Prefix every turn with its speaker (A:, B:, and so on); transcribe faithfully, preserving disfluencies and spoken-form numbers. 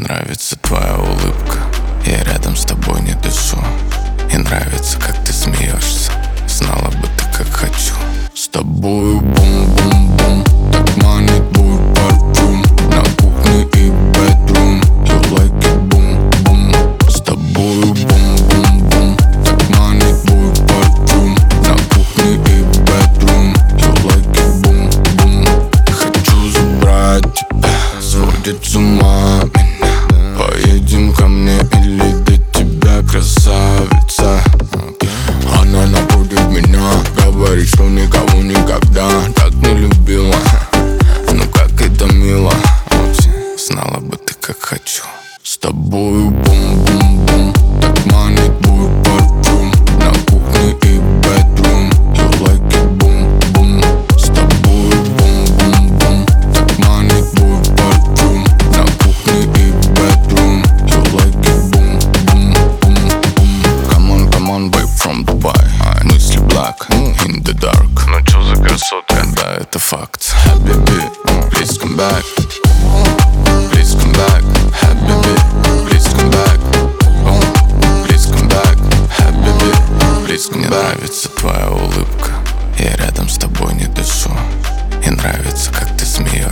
A: нравится твоя улыбка, я рядом с тобой не дышу. И нравится, как ты смеешься, знала бы ты, как хочу. С тобою бум-бум-бум, так манит твой парфюм. На кухне и bedroom, you like it бум-бум. С тобою бум-бум-бум, так манит твой парфюм. На кухне и bedroom, you like it бум-бум. Хочу забрать тебя, сводит с ума меня. Поедем ко мне или до тебя, красавица. Она находит меня, говорит, что никого никогда так не любила. Ну как это мило, очень знала бы ты, как хочу. С тобою бум-бум-бум, так манит твой парфюм. На кухне и bedroom, you like it бум-бум. С тобою бум-бум-бум, так манит твой парфюм. На кухне и bedroom, you like it бум-бум-бум-бум. Come on, come on, babe from Dubai. Мысли black, in the dark.
B: Ну чё за красотка?
A: Да, это факт. Habibi, please come back. Please come back. Habibi, please come back. Please come back. Habibi, please come back. Мне нравится твоя улыбка, я рядом с тобой не дышу. И нравится, как ты смеешься.